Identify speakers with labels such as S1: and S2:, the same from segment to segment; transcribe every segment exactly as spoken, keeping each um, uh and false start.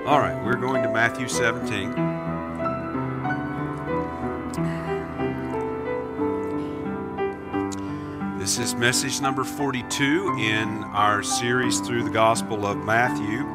S1: All right, we're going to Matthew seventeen. This is message number forty-two in our series through the Gospel of Matthew.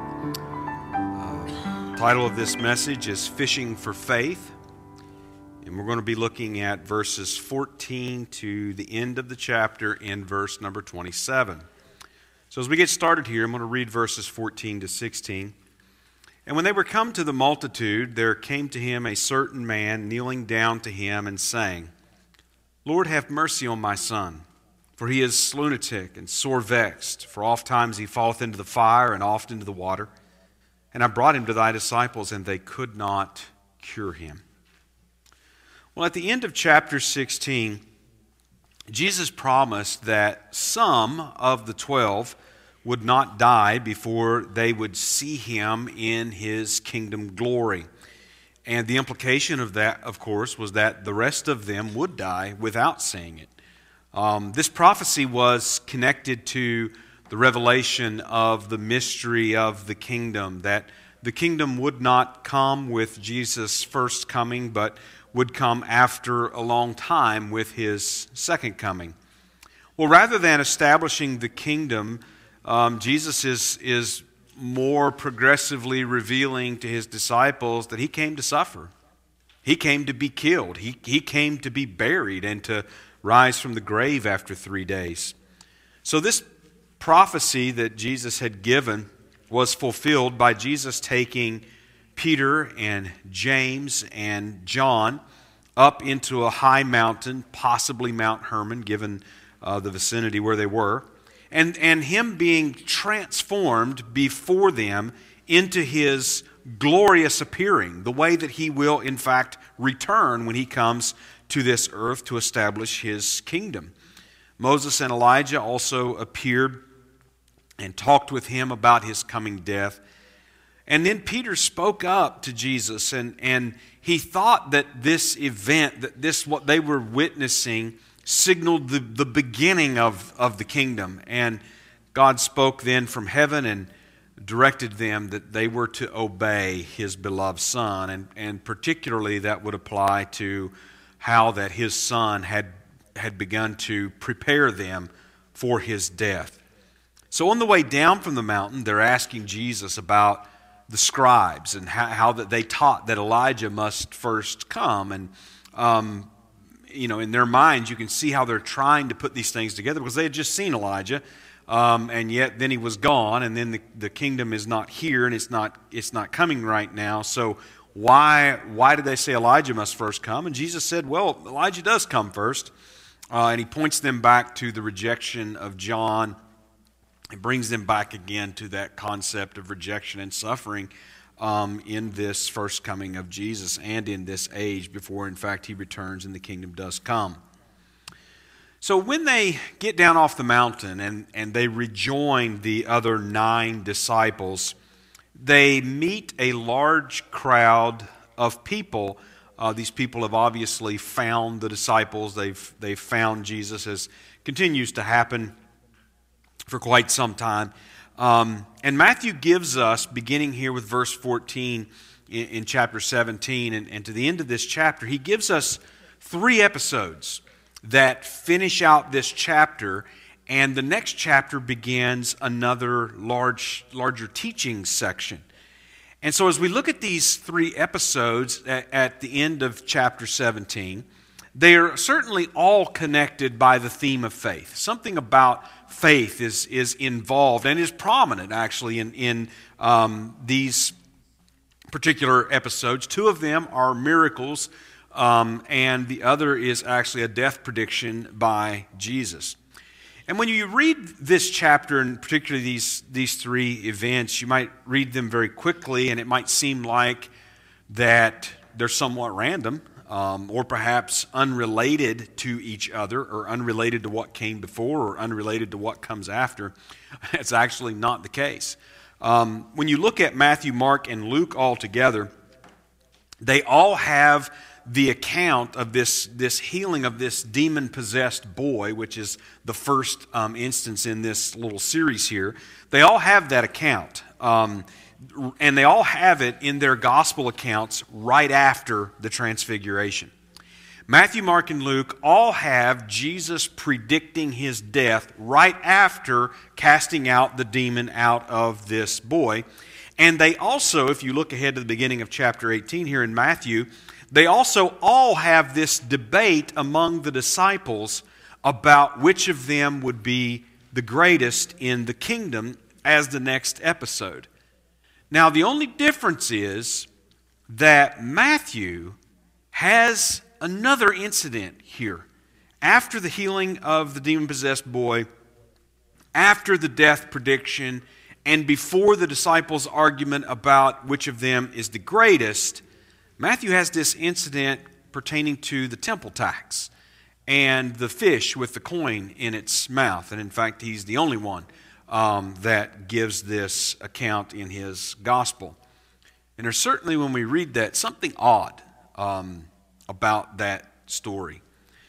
S1: Uh, the title of this message is Fishing for Faith. And we're going to be looking at verses fourteen to the end of the chapter in verse number twenty-seven. So as we get started here, I'm going to read verses fourteen to sixteen. And when they were come to the multitude, there came to him a certain man, kneeling down to him and saying, Lord, have mercy on my son, for he is lunatic and sore vexed, for oft times he falleth into the fire and oft into the water. And I brought him to thy disciples, and they could not cure him. Well, at the end of chapter sixteen, Jesus promised that some of the twelve would not die before they would see him in his kingdom glory. And the implication of that, of course, was that the rest of them would die without seeing it. Um, this prophecy was connected to the revelation of the mystery of the kingdom, that the kingdom would not come with Jesus' first coming, but would come after a long time with his second coming. Well, rather than establishing the kingdom, um, Jesus is, is more progressively revealing to his disciples that he came to suffer. He came to be killed. He, he came to be buried and to rise from the grave after three days. So this prophecy that Jesus had given was fulfilled by Jesus taking Peter and James and John up into a high mountain, possibly Mount Hermon, given uh, the vicinity where they were, and, and him being transformed before them into his glorious appearing, the way that he will, in fact, return when he comes to this earth to establish his kingdom. Moses and Elijah also appeared and talked with him about his coming death. And then Peter spoke up to Jesus, and, and he thought that this event, that this what they were witnessing, signaled the, the beginning of, of the kingdom. And God spoke then from heaven and directed them that they were to obey his beloved Son. And, and particularly that would apply to how that his Son had, had begun to prepare them for his death. So on the way down from the mountain, they're asking Jesus about the scribes and how, how that they taught that Elijah must first come. And, um, you know, in their minds, you can see how they're trying to put these things together because they had just seen Elijah, um, and yet then he was gone, and then the, the kingdom is not here, and it's not it's not coming right now. So why why did they say Elijah must first come? And Jesus said, well, Elijah does come first, uh, and he points them back to the rejection of John. It brings them back again to that concept of rejection and suffering um, in this first coming of Jesus and in this age before, in fact, he returns and the kingdom does come. So when they get down off the mountain and, and they rejoin the other nine disciples, they meet a large crowd of people. Uh, these people have obviously found the disciples. They've, they've found Jesus, as continues to happen for quite some time. Um, and Matthew gives us, beginning here with verse fourteen in, in chapter seventeen, and, and to the end of this chapter, he gives us three episodes that finish out this chapter, and the next chapter begins another large, larger teaching section. And so as we look at these three episodes at, at the end of chapter seventeen, they are certainly all connected by the theme of faith. Something about faith is, is involved and is prominent, actually, in, in um, these particular episodes. Two of them are miracles, um, and the other is actually a death prediction by Jesus. And when you read this chapter, and particularly these, these three events, you might read them very quickly, and it might seem like that they're somewhat random. Um, or perhaps unrelated to each other, or unrelated to what came before, or unrelated to what comes after. It's actually not the case. Um, when you look at Matthew, Mark, and Luke all together, they all have the account of this, this healing of this demon-possessed boy, which is the first um, instance in this little series here. They all have that account. Um, and they all have it in their gospel accounts right after the transfiguration. Matthew, Mark, and Luke all have Jesus predicting his death right after casting out the demon out of this boy. And they also, if you look ahead to the beginning of chapter eighteen here in Matthew, they also all have this debate among the disciples about which of them would be the greatest in the kingdom as the next episode. Now, the only difference is that Matthew has another incident here. After the healing of the demon-possessed boy, after the death prediction, and before the disciples' argument about which of them is the greatest, Matthew has this incident pertaining to the temple tax and the fish with the coin in its mouth. And in fact, he's the only one um, that gives this account in his gospel. And there's certainly, when we read that, something odd um, about that story.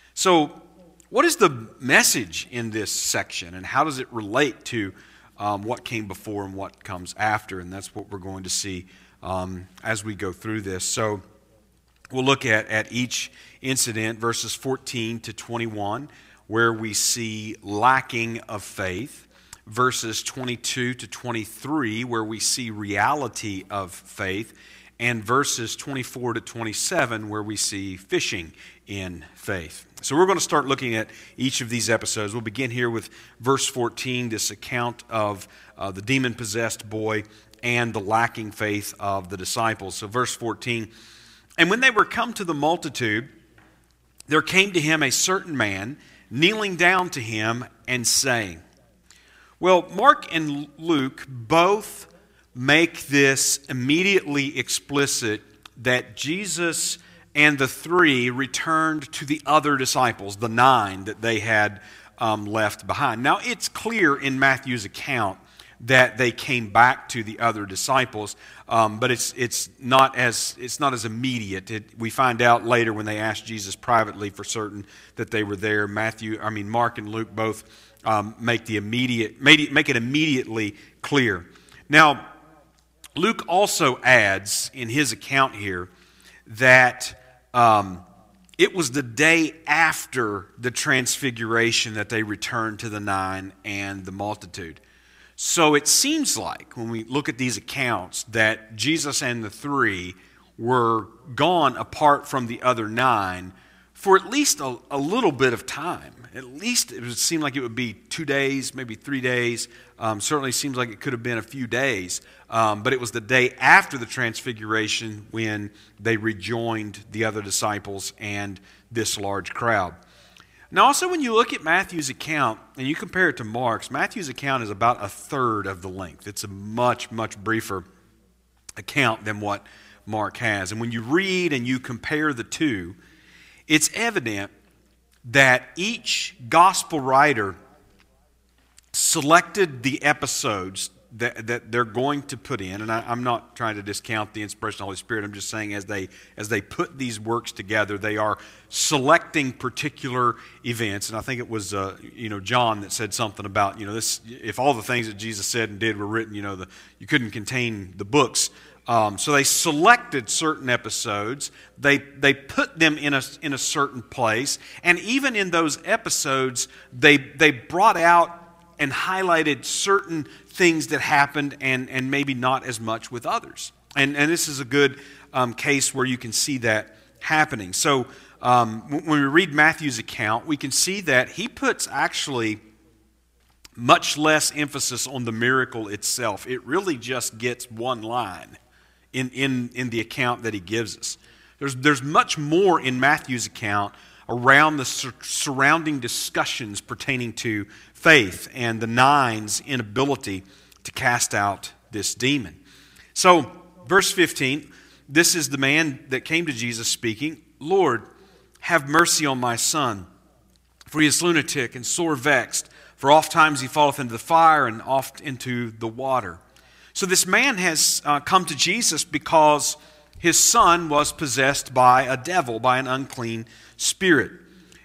S1: So, what is the message in this section, and how does it relate to um, what came before and what comes after? And that's what we're going to see um, as we go through this. So, we'll look at, at each incident, verses fourteen to twenty-one, where we see lacking of faith. Verses twenty-two to twenty-three, where we see reality of faith. And verses twenty-four to twenty-seven, where we see fishing in faith. So we're going to start looking at each of these episodes. We'll begin here with verse fourteen, this account of uh, the demon-possessed boy and the lacking faith of the disciples. So verse fourteen, "And when they were come to the multitude, there came to him a certain man, kneeling down to him and saying..." Well, Mark and Luke both make this immediately explicit that Jesus and the three returned to the other disciples, the nine that they had um, left behind. Now, it's clear in Matthew's account that they came back to the other disciples, um, but it's it's not as it's not as immediate. It, we find out later when they asked Jesus privately for certain that they were there. Matthew, I mean Mark and Luke both um, make the immediate make it immediately clear. Now, Luke also adds in his account here that um, it was the day after the transfiguration that they returned to the nine and the multitude. So it seems like, when we look at these accounts, that Jesus and the three were gone apart from the other nine for at least a, a little bit of time. At least it would seem like it would be two days, maybe three days. Um, certainly seems like it could have been a few days. Um, but it was the day after the transfiguration when they rejoined the other disciples and this large crowd. Now, also, when you look at Matthew's account and you compare it to Mark's, Matthew's account is about a third of the length. It's a much, much briefer account than what Mark has. And when you read and you compare the two, it's evident that each gospel writer selected the episodes that, that they're going to put in, and I, I'm not trying to discount the inspiration of the Holy Spirit. I'm just saying as they as they put these works together, they are selecting particular events. And I think it was uh, you know John that said something about you know this. If all the things that Jesus said and did were written, you know the you couldn't contain the books. Um, so they selected certain episodes. They they put them in a in a certain place, and even in those episodes, they they brought out and highlighted certain things that happened and, and maybe not as much with others. And, and this is a good um, case where you can see that happening. So um, when we read Matthew's account, we can see that he puts actually much less emphasis on the miracle itself. It really just gets one line in, in, in the account that he gives us. There's, there's much more in Matthew's account around the sur- surrounding discussions pertaining to faith and the nine's inability to cast out this demon. So, verse fifteen, this is the man that came to Jesus speaking, "Lord, have mercy on my son, for he is lunatic and sore vexed, for oft times he falleth into the fire and oft into the water." So this man has uh, come to Jesus because his son was possessed by a devil, by an unclean spirit.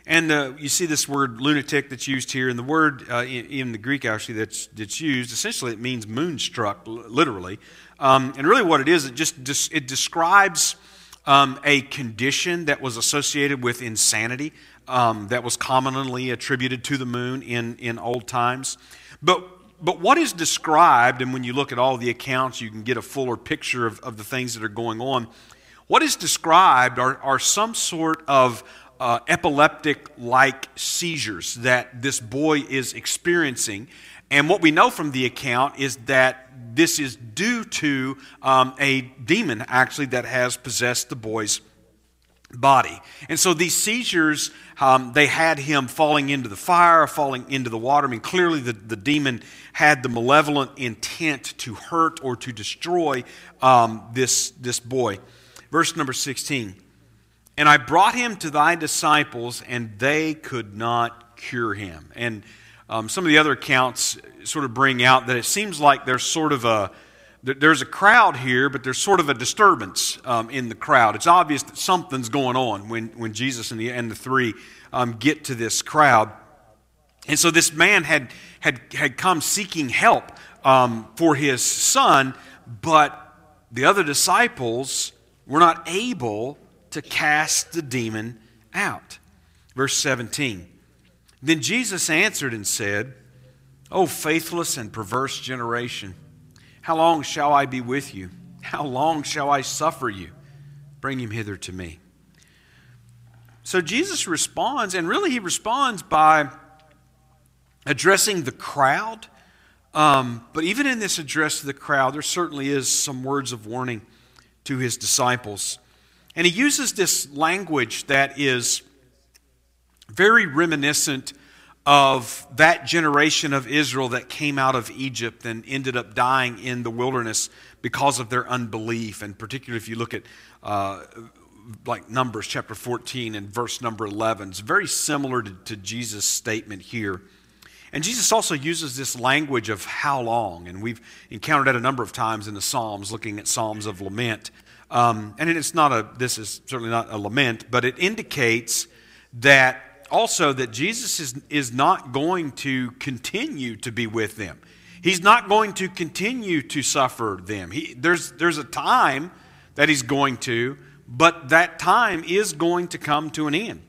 S1: And uh, you see this word lunatic that's used here, and the word uh, in, in the Greek actually that's, that's used, essentially it means moonstruck, literally. Um, and really what it is, it just it describes um, a condition that was associated with insanity um, that was commonly attributed to the moon in, in old times. But But what is described, and when you look at all the accounts, you can get a fuller picture of, of the things that are going on. What is described are, are some sort of uh, epileptic-like seizures that this boy is experiencing. And what we know from the account is that this is due to um, a demon, actually, that has possessed the boy's body. And so these seizures, um, they had him falling into the fire, falling into the water. I mean, clearly the, the demon had the malevolent intent to hurt or to destroy um, this, this boy. Verse number sixteen, and I brought him to thy disciples, and they could not cure him. And um, some of the other accounts sort of bring out that it seems like there's sort of a There's a crowd here, but there's sort of a disturbance um, in the crowd. It's obvious that something's going on when, when Jesus and the, and the three um, get to this crowd. And so this man had, had, had come seeking help um, for his son, but the other disciples were not able to cast the demon out. Verse seventeen, then Jesus answered and said, O faithless and perverse generation, how long shall I be with you? How long shall I suffer you? Bring him hither to me. So Jesus responds, and really he responds by addressing the crowd. Um, but even in this address to the crowd, there certainly is some words of warning to his disciples. And he uses this language that is very reminiscent of that generation of Israel that came out of Egypt and ended up dying in the wilderness because of their unbelief. And particularly if you look at uh, like Numbers chapter fourteen and verse number eleven, it's very similar to, to Jesus' statement here. And Jesus also uses this language of how long, and we've encountered that a number of times in the Psalms, looking at Psalms of lament. Um, and it's not a, this is certainly not a lament, but it indicates that also that Jesus is, is not going to continue to be with them. He's not going to continue to suffer them. He, there's, there's a time that he's going to, but that time is going to come to an end.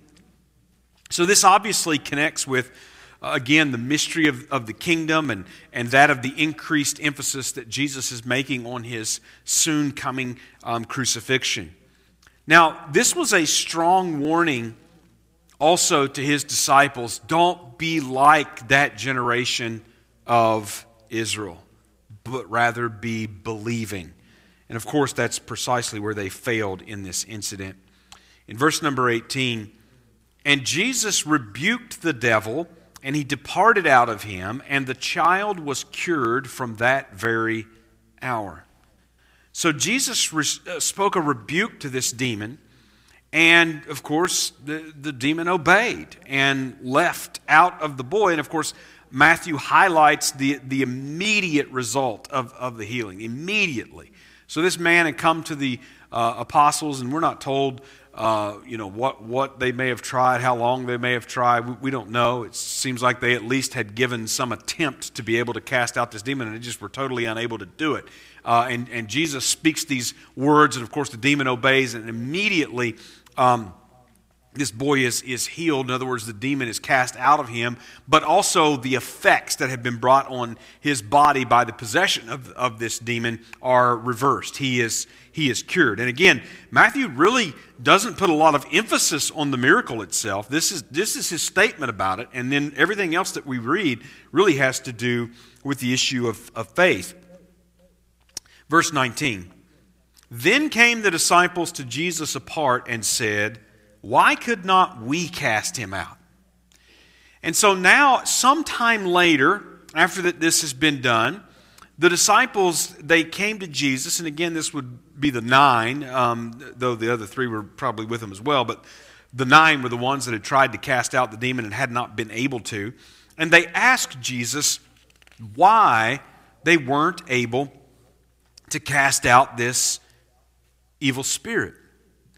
S1: So this obviously connects with, uh, again, the mystery of, of the kingdom and, and that of the increased emphasis that Jesus is making on his soon coming um, crucifixion. Now, this was a strong warning also to his disciples. Don't be like that generation of Israel, but rather be believing. And of course, that's precisely where they failed in this incident. In verse number eighteen, and Jesus rebuked the devil, and he departed out of him, and the child was cured from that very hour. So Jesus re- spoke a rebuke to this demon. And, of course, the, the demon obeyed and left out of the boy. And, of course, Matthew highlights the, the immediate result of, of the healing, immediately. So this man had come to the uh, apostles, and we're not told uh, you know, what, what they may have tried, how long they may have tried. We, we don't know. It seems like they at least had given some attempt to be able to cast out this demon, and they just were totally unable to do it. Uh, and, and Jesus speaks these words, and, of course, the demon obeys, and immediately Um, this boy is, is healed. In other words, the demon is cast out of him, but also the effects that have been brought on his body by the possession of, of this demon are reversed. He is, he is cured. And again, Matthew really doesn't put a lot of emphasis on the miracle itself. This is, this is his statement about it, and then everything else that we read really has to do with the issue of, of faith. Verse nineteen. Then came the disciples to Jesus apart and said, why could not we cast him out? And so now, sometime later, after that this has been done, the disciples, they came to Jesus, and again, this would be the nine, um, though the other three were probably with him as well, but the nine were the ones that had tried to cast out the demon and had not been able to. And they asked Jesus why they weren't able to cast out this evil spirit.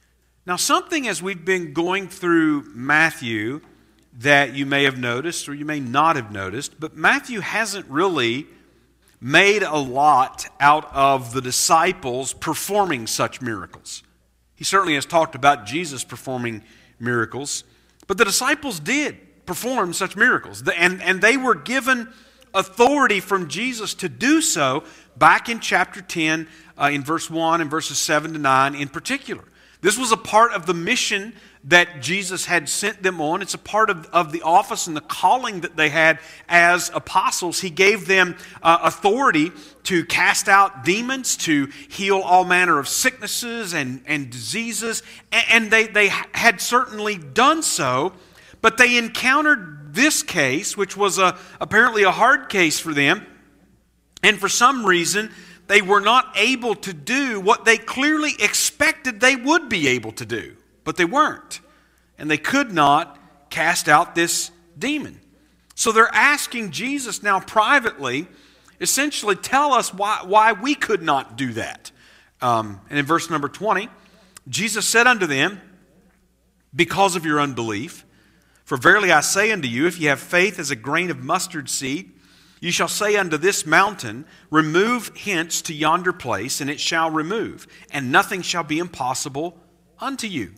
S1: Now, something as we've been going through Matthew that you may have noticed or you may not have noticed, but Matthew hasn't really made a lot out of the disciples performing such miracles. He certainly has talked about Jesus performing miracles, but the disciples did perform such miracles, and, and they were given authority from Jesus to do so back in chapter ten, uh, in verse one and verses seven to nine in particular. This was a part of the mission that Jesus had sent them on. It's a part of, of the office and the calling that they had as apostles. He gave them uh, authority to cast out demons, to heal all manner of sicknesses and, and diseases, and, and they, they had certainly done so, but they encountered this case, which was a, apparently a hard case for them, and for some reason, they were not able to do what they clearly expected they would be able to do. But they weren't. And they could not cast out this demon. So they're asking Jesus now privately, essentially tell us why, why we could not do that. Um, and in verse number twenty, Jesus said unto them, because of your unbelief, for verily I say unto you, if ye have faith as a grain of mustard seed, you shall say unto this mountain, remove hence to yonder place, and it shall remove, and nothing shall be impossible unto you.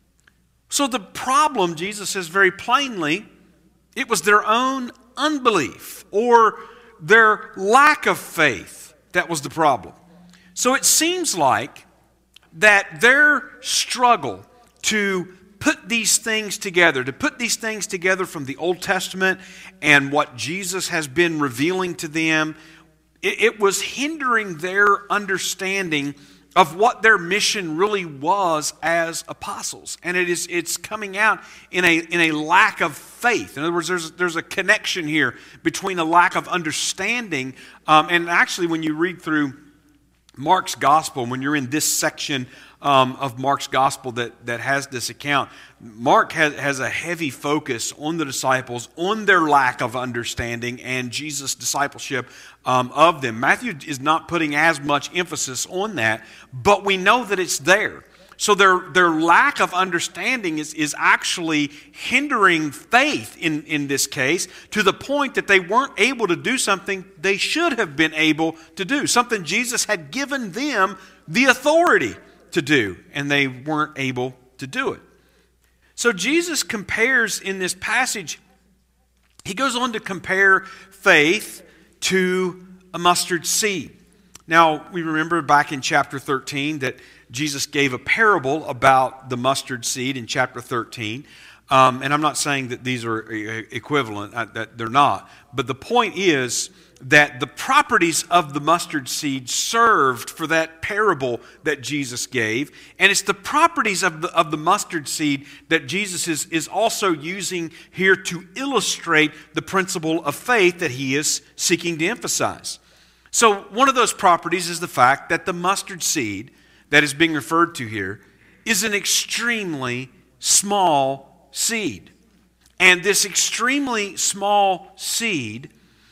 S1: So the problem, Jesus says very plainly, it was their own unbelief or their lack of faith that was the problem. So it seems like that their struggle to put these things together, to put these things together from the Old Testament and what Jesus has been revealing to them, it, it was hindering their understanding of what their mission really was as apostles. And it is it's coming out in a in a lack of faith. In other words, there's there's a connection here between a lack of understanding, um, and actually when you read through Mark's gospel, when you're in this section um, of Mark's gospel that, that has this account, Mark has, has a heavy focus on the disciples, on their lack of understanding and Jesus' discipleship um, of them. Matthew is not putting as much emphasis on that, but we know that it's there. So their, their lack of understanding is, is actually hindering faith in, in this case, to the point that they weren't able to do something they should have been able to do, something Jesus had given them the authority to do, and they weren't able to do it. So Jesus compares in this passage, he goes on to compare faith to a mustard seed. Now, we remember back in chapter thirteen that Jesus gave a parable about the mustard seed in chapter thirteen. Um, and I'm not saying that these are equivalent, uh, that they're not. But the point is that the properties of the mustard seed served for that parable that Jesus gave. And it's the properties of the, of the mustard seed that Jesus is, is also using here to illustrate the principle of faith that he is seeking to emphasize. So one of those properties is the fact that the mustard seed that is being referred to here is an extremely small seed. And this extremely small seed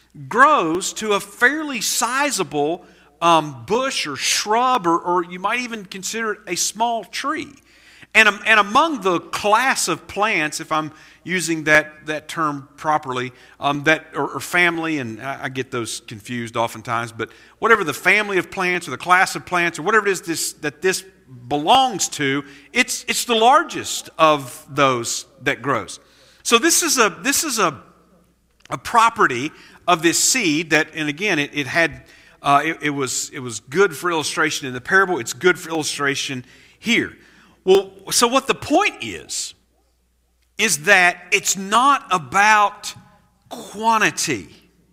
S1: grows to a fairly sizable um, bush or shrub, or, or you might even consider it a small tree. And, um, and among the class of plants, if I'm using that, that term properly, um, that or, or family, and I, I get those confused oftentimes, but whatever the family of plants or the class of plants or whatever it is this, that this belongs to, it's, it's the largest of those that grows. So this is a this is a, a property of this seed that, and again, it, it had uh, it, it was it was good for illustration in the parable. It's good for illustration here. Well, so what the point is, is that it's not about quantity.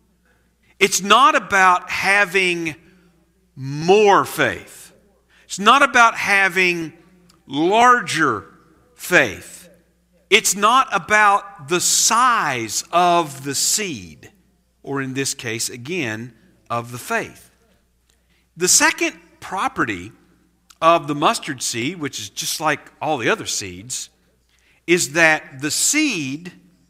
S1: It's not about having more faith. It's not about having larger faith. It's not about the size of the seed, or in this case, again, of the faith. The second property of the mustard seed, which is just like all the other seeds, is that the seed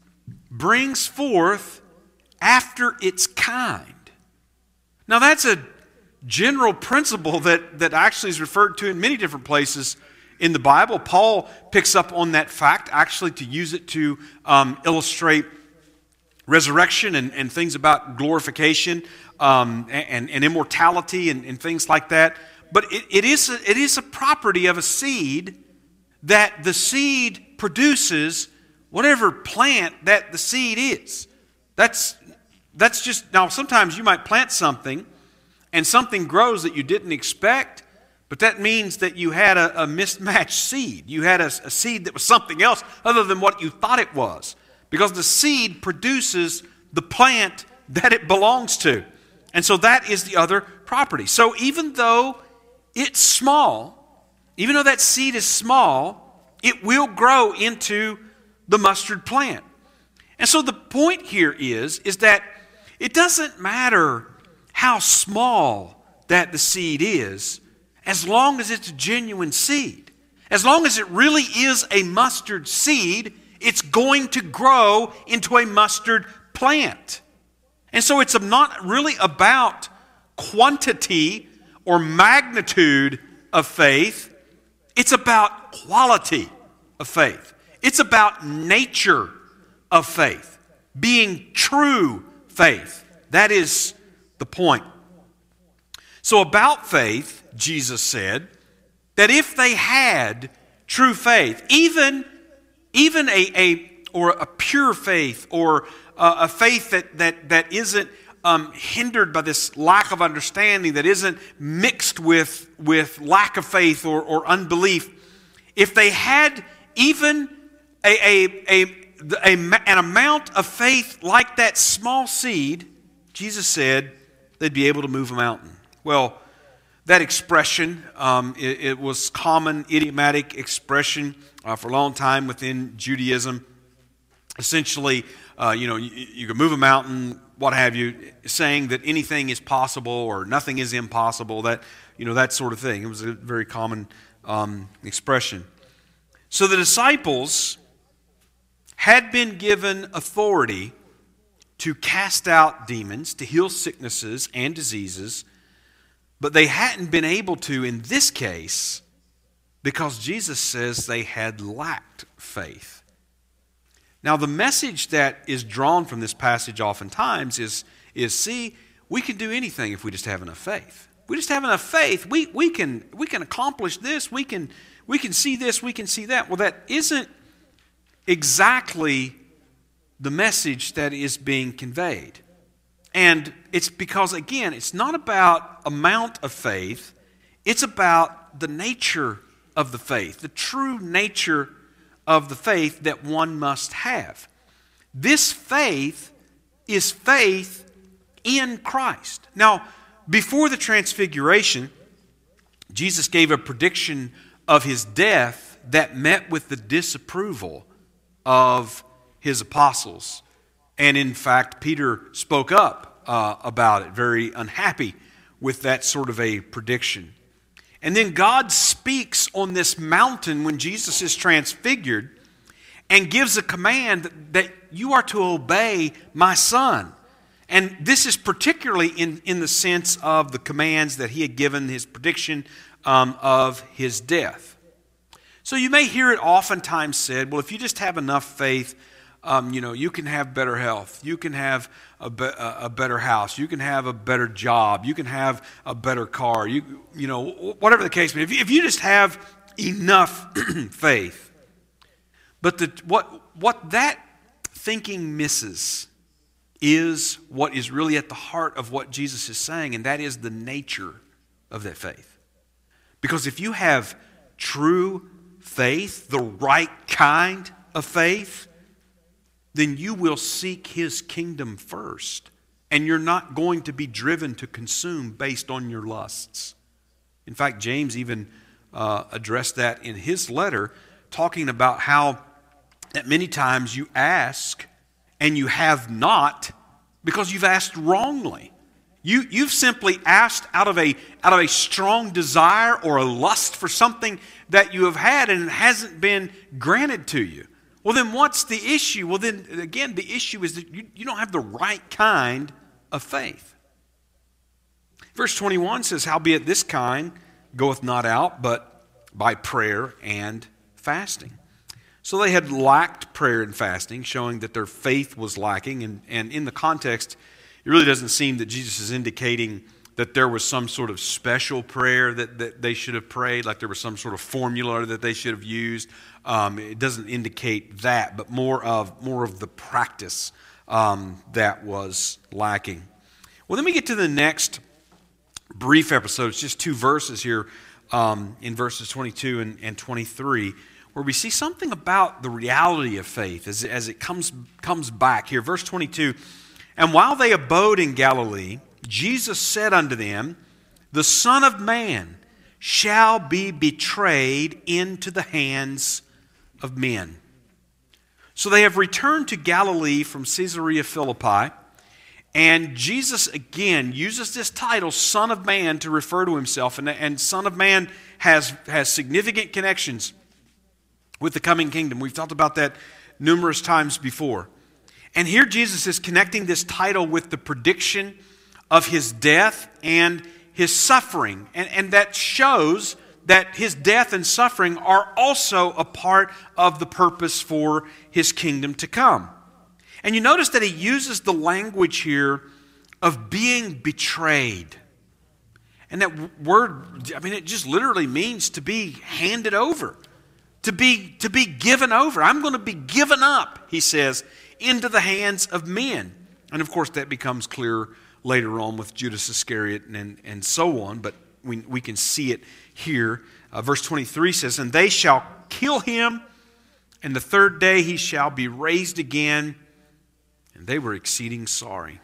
S1: brings forth after its kind. Now that's a general principle that, that actually is referred to in many different places in the Bible. Paul picks up on that fact, actually, to use it to um, illustrate resurrection and, and things about glorification um, and, and immortality and, and things like that. But it, it, is a, it is a property of a seed that the seed produces whatever plant that the seed is. That's, that's just, now sometimes you might plant something and something grows that you didn't expect, but that means that you had a, a mismatched seed. You had a, a seed that was something else other than what you thought it was. Because the seed produces the plant that it belongs to. And so that is the other property. So even though it's small, even though that seed is small, it will grow into the mustard plant. And so the point here is, is that it doesn't matter how small that the seed is, as long as it's a genuine seed. As long as it really is a mustard seed, it's going to grow into a mustard plant. And so it's not really about quantity or magnitude of faith. It's about quality of faith. It's about nature of faith. Being true faith. That is the point. So about faith, Jesus said that if they had true faith, even, even a, a or a pure faith, or a, a faith that, that, that isn't um, hindered by this lack of understanding, that isn't mixed with, with lack of faith or, or unbelief, if they had even a, a, a, a, an amount of faith like that small seed, Jesus said they'd be able to move a mountain. Well, that expression, um, it, it was common idiomatic expression uh, for a long time within Judaism. Essentially, uh, you know, you, you can move a mountain, what have you, saying that anything is possible or nothing is impossible. That you know, that sort of thing. It was a very common um, expression. So the disciples had been given authority to cast out demons, to heal sicknesses and diseases, but they hadn't been able to in this case because Jesus says they had lacked faith. Now, the message that is drawn from this passage oftentimes is, is see, we can do anything if we just have enough faith. If we just have enough faith, we, we, can, we can accomplish this, we can, we can see this, we can see that. Well, that isn't exactly the message that is being conveyed. And it's because, again, it's not about amount of faith, it's about the nature of the faith, the true nature of the faith that one must have. This faith is faith in Christ. Now, before the transfiguration, Jesus gave a prediction of his death that met with the disapproval of his apostles. And in fact, Peter spoke up uh, about it, very unhappy with that sort of a prediction. And then God speaks on this mountain when Jesus is transfigured and gives a command that you are to obey my Son. And this is particularly in, in the sense of the commands that he had given, his prediction um, of his death. So you may hear it oftentimes said, well, if you just have enough faith, um, you know, you can have better health, you can have a, be- a better house, you can have a better job, you can have a better car, you you know, whatever the case may be. If you, if you just have enough faith. But the, what what that thinking misses is what is really at the heart of what Jesus is saying, and that is the nature of that faith. Because if you have true faith, the right kind of faith, then you will seek his kingdom first. And you're not going to be driven to consume based on your lusts. In fact, James even uh, addressed that in his letter, talking about how that many times you ask and you have not because you've asked wrongly. You, you've simply asked out of a out of a strong desire or a lust for something that you have had and it hasn't been granted to you. Well, then what's the issue? Well, then again, the issue is that you, you don't have the right kind of faith. Verse twenty-one says, howbeit this kind goeth not out, but by prayer and fasting. So they had lacked prayer and fasting, showing that their faith was lacking. And, and in the context, it really doesn't seem that Jesus is indicating that there was some sort of special prayer that, that they should have prayed, like there was some sort of formula that they should have used. Um, it doesn't indicate that, but more of more of the practice um, that was lacking. Well, then we get to the next brief episode. It's just two verses here um, in verses twenty-two and, and twenty-three, where we see something about the reality of faith as, as it comes, comes back here. Verse twenty-two, and while they abode in Galilee, Jesus said unto them, the Son of Man shall be betrayed into the hands of men. So they have returned to Galilee from Caesarea Philippi, and Jesus again uses this title, Son of Man, to refer to himself. And, and Son of Man has, has significant connections with the coming kingdom. We've talked about that numerous times before. And here Jesus is connecting this title with the prediction of his death and his suffering. And, and that shows that his death and suffering are also a part of the purpose for his kingdom to come. And you notice that he uses the language here of being betrayed. And that word, I mean, it just literally means to be handed over, to be, to be given over. I'm going to be given up, he says, into the hands of men. And of course, that becomes clear later on with Judas Iscariot and, and, and so on, but we, we can see it here. Uh, verse twenty-three says, and they shall kill him, and the third day he shall be raised again. And they were exceeding sorry.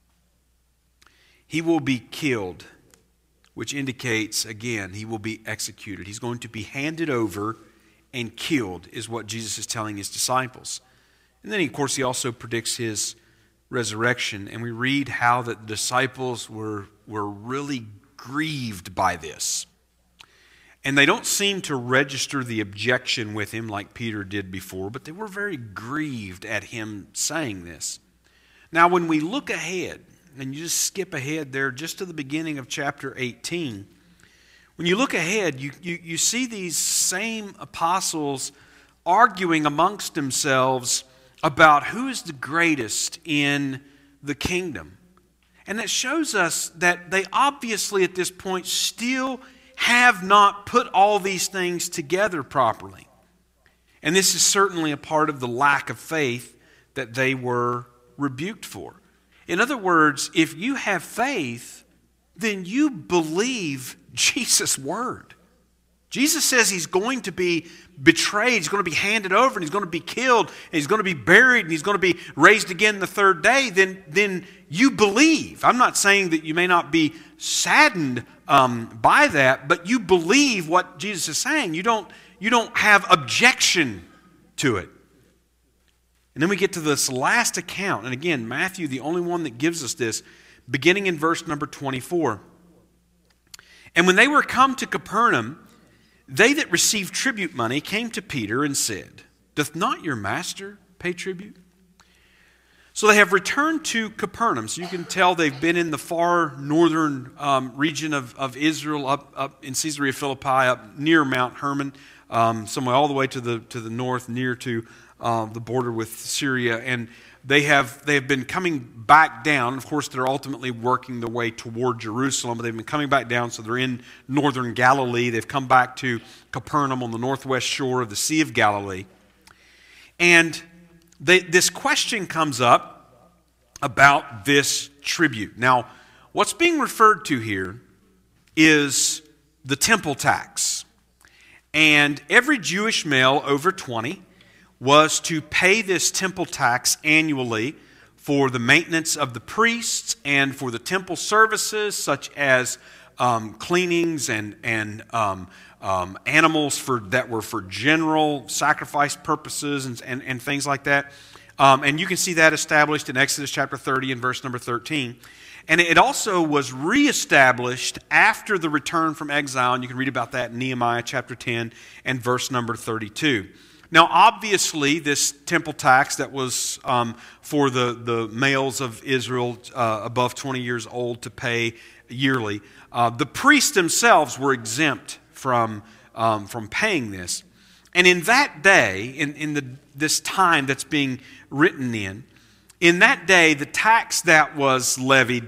S1: He will be killed, which indicates, again, he will be executed. He's going to be handed over and killed, is what Jesus is telling his disciples. And then, of course, he also predicts his resurrection. And we read how that the disciples were, were really grieved by this. And they don't seem to register the objection with him like Peter did before, but they were very grieved at him saying this. Now, when we look ahead, and you just skip ahead there just to the beginning of chapter eighteen, when you look ahead, you, you, you see these same apostles arguing amongst themselves about who is the greatest in the kingdom. And it shows us that they obviously at this point still have not put all these things together properly. And this is certainly a part of the lack of faith that they were rebuked for. In other words, if you have faith, then you believe Jesus' word. Jesus says he's going to be betrayed, he's going to be handed over, and he's going to be killed, and he's going to be buried, and he's going to be raised again the third day, then, then you believe. I'm not saying that you may not be saddened um, by that, but you believe what Jesus is saying. You don't, you don't have objection to it. And then we get to this last account, and again, Matthew, the only one that gives us this, beginning in verse number twenty-four. And when they were come to Capernaum, they that received tribute money came to Peter and said, doth not your master pay tribute? So they have returned to Capernaum. So you can tell they've been in the far northern um, region of, of Israel, up, up in Caesarea Philippi, up near Mount Hermon, um, somewhere all the way to the to the north, near to uh, the border with Syria. And they have they have been coming back down. Of course, they're ultimately working their way toward Jerusalem, but they've been coming back down, so they're in northern Galilee. They've come back to Capernaum on the northwest shore of the Sea of Galilee. And they, this question comes up about this tribute. Now, what's being referred to here is the temple tax. And every Jewish male over twenty was to pay this temple tax annually for the maintenance of the priests and for the temple services, such as um, cleanings and and um, um, animals for that were for general sacrifice purposes and and, and things like that. Um, and you can see that established in Exodus chapter thirty and verse number thirteen. And it also was reestablished after the return from exile, and you can read about that in Nehemiah chapter ten and verse number thirty-two. Now, obviously, this temple tax that was um, for the, the males of Israel uh, above twenty years old to pay yearly, uh, the priests themselves were exempt from um, from paying this. And in that day, in, in the, this time that's being written in, in that day, the tax that was levied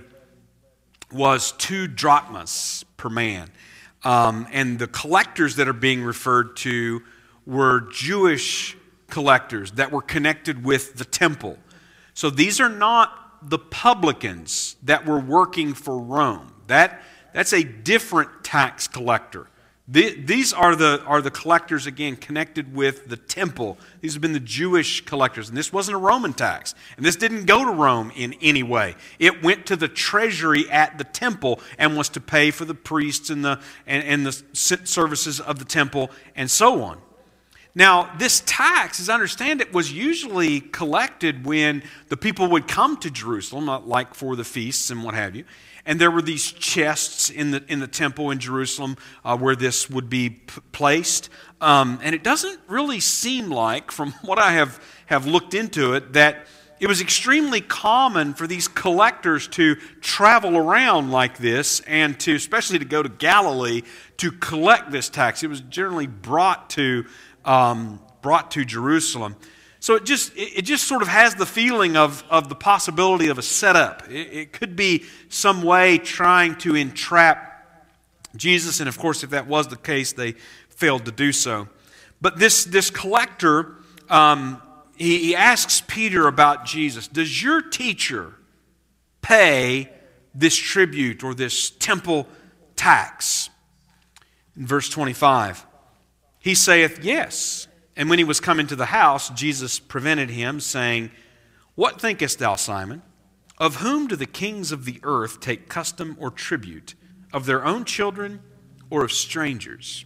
S1: was two drachmas per man. Um, and the collectors that are being referred to were Jewish collectors that were connected with the temple. So these are not the publicans that were working for Rome. That, that's a different tax collector. The, these are the, are the collectors, again, connected with the temple. These have been the Jewish collectors. And this wasn't a Roman tax. And this didn't go to Rome in any way. It went to the treasury at the temple and was to pay for the priests and the, and, and the services of the temple and so on. Now, this tax, as I understand it, was usually collected when the people would come to Jerusalem, like for the feasts and what have you. And there were these chests in the in the temple in Jerusalem uh, where this would be p- placed. Um, and it doesn't really seem like, from what I have, have looked into it, that it was extremely common for these collectors to travel around like this and to, especially to go to Galilee, to collect this tax. It was generally brought to um, brought to Jerusalem. So it just it just sort of has the feeling of, of the possibility of a setup. It, it could be some way trying to entrap Jesus, and of course, if that was the case, they failed to do so. But this this collector, um, he, he asks Peter about Jesus. Does your teacher pay this tribute or this temple tax? In verse twenty-five, he saith, yes. And when he was come into the house, Jesus prevented him, saying, what thinkest thou, Simon? Of whom do the kings of the earth take custom or tribute? Of their own children or of strangers?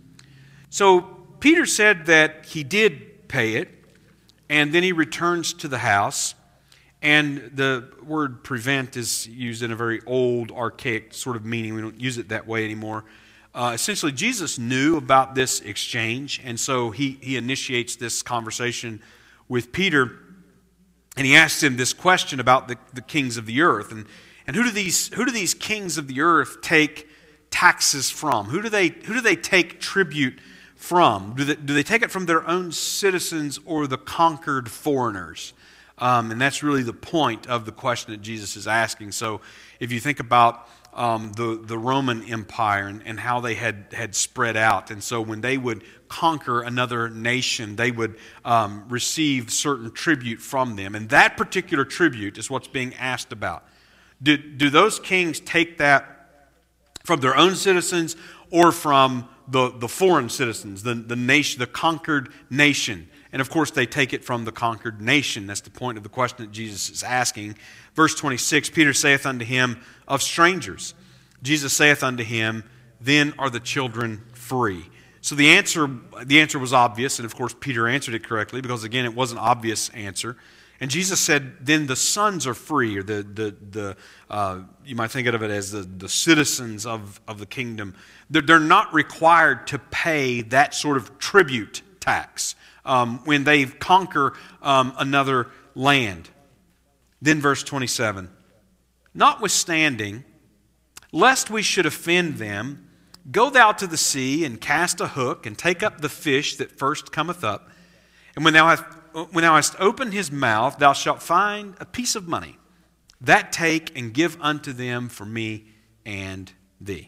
S1: So Peter said that he did pay it, and then he returns to the house. And the word prevent is used in a very old, archaic sort of meaning. We don't use it that way anymore. Uh, essentially, Jesus knew about this exchange, and so he, he initiates this conversation with Peter, and he asks him this question about the, the kings of the earth. And, and who do these who do these kings of the earth take taxes from? Who do they who do they take tribute from? Do they, do they take it from their own citizens or the conquered foreigners? Um, and that's really the point of the question that Jesus is asking. So if you think about Um, the, the Roman Empire and, and how they had, had spread out. And so when they would conquer another nation, they would um, receive certain tribute from them. And that particular tribute is what's being asked about. Do, do those kings take that from their own citizens or from the, the foreign citizens, the, the nation, the conquered nation? And of course, they take it from the conquered nation. That's the point of the question that Jesus is asking. Verse twenty-six, Peter saith unto him, of strangers. Jesus saith unto him, then are the children free. So the answer, the answer was obvious, and of course Peter answered it correctly, because again, it was an obvious answer. And Jesus said, then the sons are free, or the the the uh, you might think of it as the, the citizens of, of the kingdom. They're, they're not required to pay that sort of tribute tax um, when they conquer um, another land. Then verse twenty-seven, notwithstanding, lest we should offend them, go thou to the sea and cast a hook and take up the fish that first cometh up. And when thou hast, when thou hast opened his mouth, thou shalt find a piece of money. That take and give unto them for me and thee.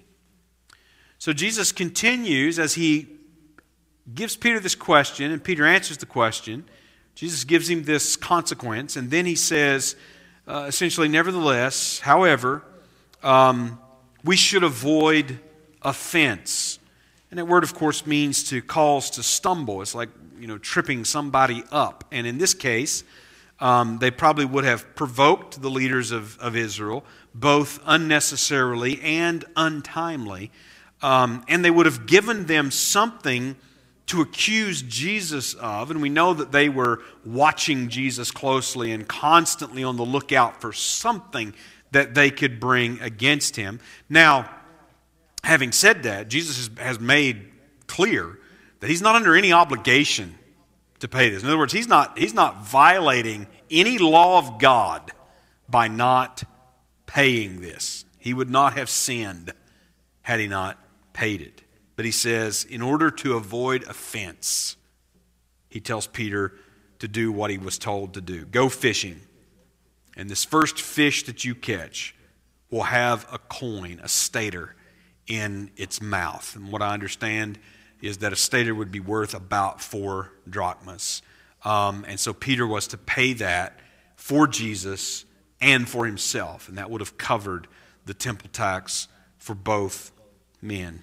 S1: So Jesus continues as he gives Peter this question, and Peter answers the question. Jesus gives him this consequence, and then he says, uh, essentially, nevertheless, however, um, we should avoid offense. And that word, of course, means to cause to stumble. It's like, you know, tripping somebody up. And in this case, um, they probably would have provoked the leaders of, of Israel, both unnecessarily and untimely. Um, and they would have given them something to accuse Jesus of, and we know that they were watching Jesus closely and constantly on the lookout for something that they could bring against him. Now, having said that, Jesus has made clear that he's not under any obligation to pay this. In other words, he's not, he's not violating any law of God by not paying this. He would not have sinned had he not paid it. But he says, in order to avoid offense, he tells Peter to do what he was told to do. Go fishing. And this first fish that you catch will have a coin, a stater, in its mouth. And what I understand is that a stater would be worth about four drachmas. Um, and so Peter was to pay that for Jesus and for himself. And that would have covered the temple tax for both men.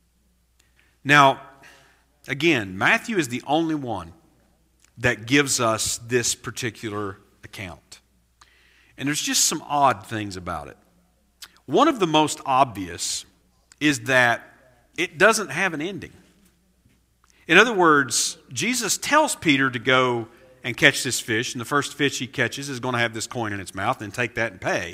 S1: Now, again, Matthew is the only one that gives us this particular account. And there's just some odd things about it. One of the most obvious is that it doesn't have an ending. In other words, Jesus tells Peter to go and catch this fish, and the first fish he catches is going to have this coin in its mouth, and take that and pay.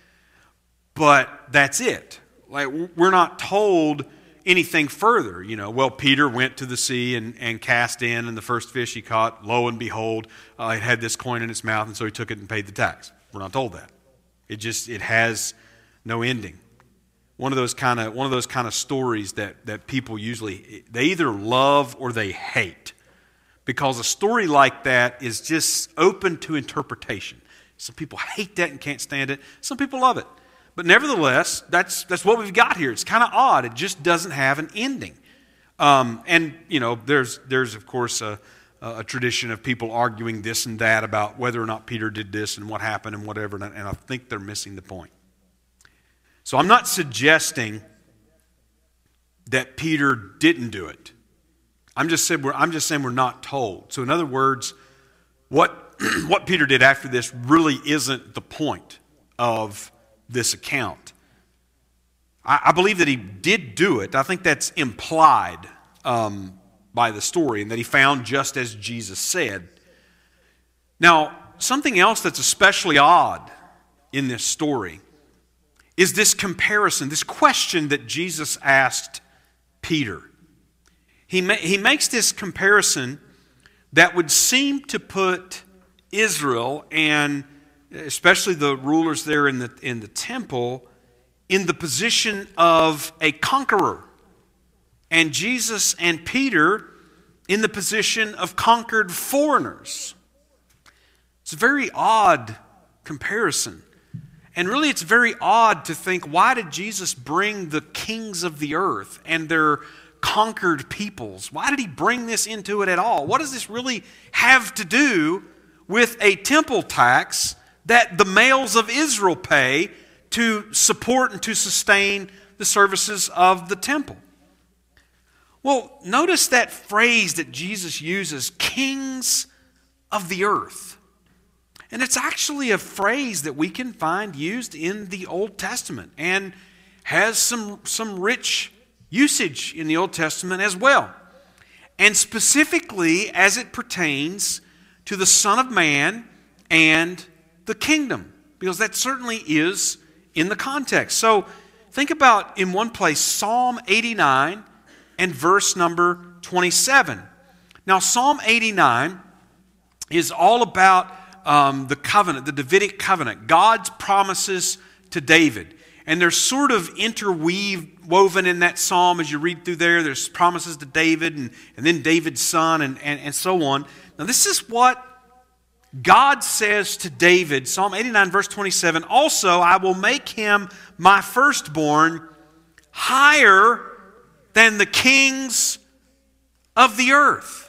S1: But that's it. Like, we're not told anything further. You know, well, Peter went to the sea and, and cast in, and the first fish he caught, lo and behold, uh, it had this coin in its mouth, and so he took it and paid the tax. We're not told that. It just, it has no ending. One of those kind of one of those kind of stories that, that people usually, they either love or they hate. Because a story like that is just open to interpretation. Some people hate that and can't stand it. Some people love it. But nevertheless, that's that's what we've got here. It's kind of odd. It just doesn't have an ending. Um, and, you know, there's, there's of course, a, a tradition of people arguing this and that about whether or not Peter did this and what happened and whatever. And, and I think they're missing the point. So I'm not suggesting that Peter didn't do it. I'm just saying we're, I'm just saying we're not told. So in other words, what, what Peter did after this really isn't the point of this account. I, I believe that he did do it. I think that's implied um, by the story, and that he found just as Jesus said. Now, something else that's especially odd in this story is this comparison, this question that Jesus asked Peter. He, ma- he makes this comparison that would seem to put Israel, and especially the rulers there in the, in the temple, in the position of a conqueror. And Jesus and Peter in the position of conquered foreigners. It's a very odd comparison. And really it's very odd to think, why did Jesus bring the kings of the earth and their conquered peoples? Why did he bring this into it at all? What does this really have to do with a temple tax that the males of Israel pay to support and to sustain the services of the temple? Well, notice that phrase that Jesus uses, kings of the earth. And it's actually a phrase that we can find used in the Old Testament and has some, some rich usage in the Old Testament as well. And specifically as it pertains to the Son of Man and the kingdom, because that certainly is in the context. So think about, in one place, Psalm eighty-nine and verse number twenty-seven. Now, Psalm eighty-nine is all about um, the covenant, the Davidic covenant, God's promises to David. And they're sort of interweaved, woven in that psalm as you read through there. There's promises to David and, and then David's son and, and, and so on. Now, this is what God says to David, Psalm eighty-nine, verse twenty-seven, also, I will make him my firstborn higher than the kings of the earth.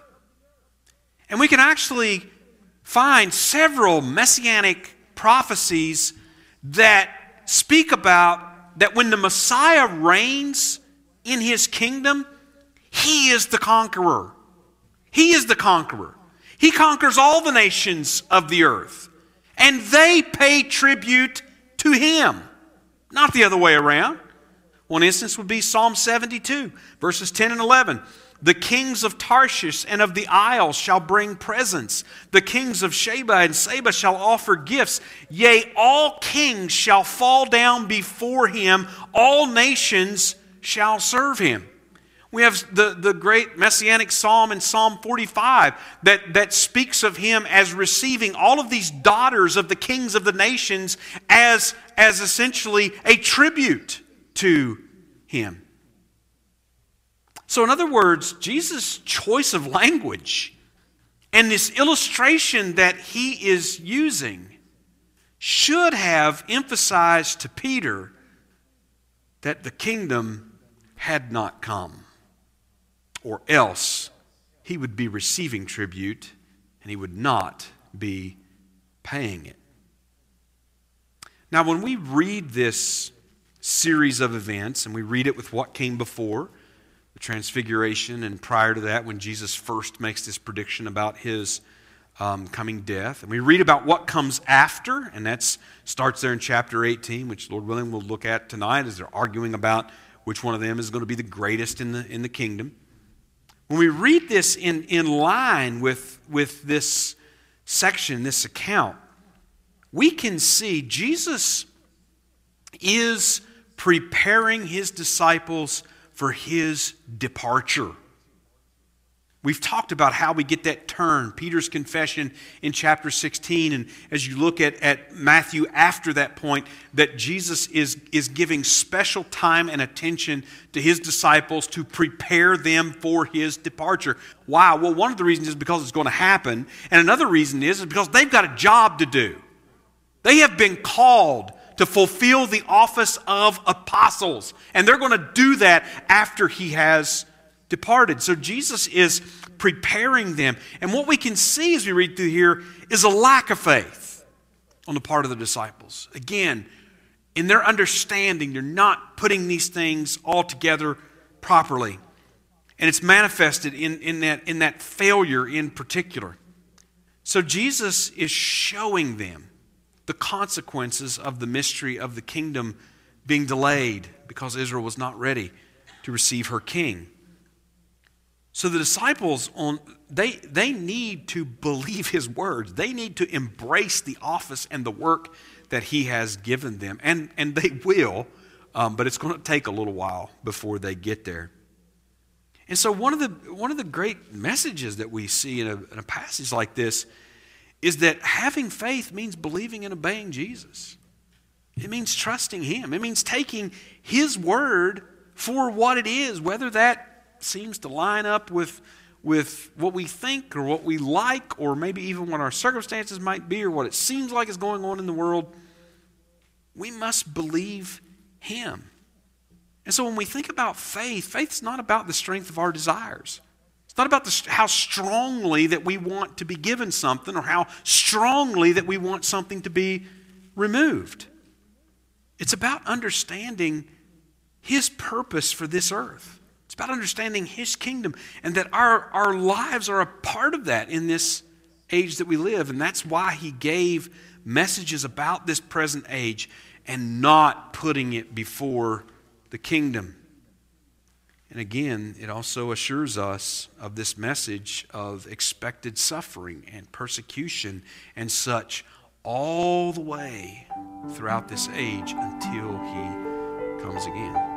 S1: And we can actually find several messianic prophecies that speak about that when the Messiah reigns in his kingdom, he is the conqueror. He is the conqueror. He conquers all the nations of the earth, and they pay tribute to him, not the other way around. One instance would be Psalm seventy-two, verses ten and eleven. The kings of Tarshish and of the isles shall bring presents. The kings of Sheba and Seba shall offer gifts. Yea, all kings shall fall down before him. All nations shall serve him. We have the, the great messianic psalm in Psalm forty-five that, that speaks of him as receiving all of these daughters of the kings of the nations as, as essentially a tribute to him. So in other words, Jesus' choice of language and this illustration that he is using should have emphasized to Peter that the kingdom had not come, or else he would be receiving tribute and he would not be paying it. Now, when we read this series of events, and we read it with what came before, the transfiguration, and prior to that, when Jesus first makes this prediction about his um, coming death, and we read about what comes after, and that starts there in chapter eighteen, which Lord willing we'll look at tonight as they're arguing about which one of them is going to be the greatest in the in the kingdom. When we read this in, in line with, with this section, this account, we can see Jesus is preparing his disciples for his departure. We've talked about how we get that turn, Peter's confession in chapter sixteen, and as you look at, at Matthew after that point, that Jesus is, is giving special time and attention to his disciples to prepare them for his departure. Why? Well, one of the reasons is because it's going to happen, and another reason is, is because they've got a job to do. They have been called to fulfill the office of apostles, and they're going to do that after he has departed. So Jesus is preparing them. And what we can see as we read through here is a lack of faith on the part of the disciples. Again, in their understanding, they're not putting these things all together properly. And it's manifested in, in, that, in that failure in particular. So Jesus is showing them the consequences of the mystery of the kingdom being delayed because Israel was not ready to receive her king. So the disciples, on they, they need to believe his words. They need to embrace the office and the work that he has given them. And, and they will, um, but it's going to take a little while before they get there. And so one of the, one of the great messages that we see in a, in a passage like this is that having faith means believing and obeying Jesus. It means trusting him. It means taking his word for what it is, whether that seems to line up with, with what we think or what we like, or maybe even what our circumstances might be, or what it seems like is going on in the world. We must believe him. And so when we think about faith, faith's not about the strength of our desires. It's not about the, how strongly that we want to be given something, or how strongly that we want something to be removed. It's about understanding his purpose for this earth. It's about understanding his kingdom, and that our, our lives are a part of that in this age that we live. And that's why he gave messages about this present age and not putting it before the kingdom. And again, it also assures us of this message of expected suffering and persecution and such all the way throughout this age until he comes again.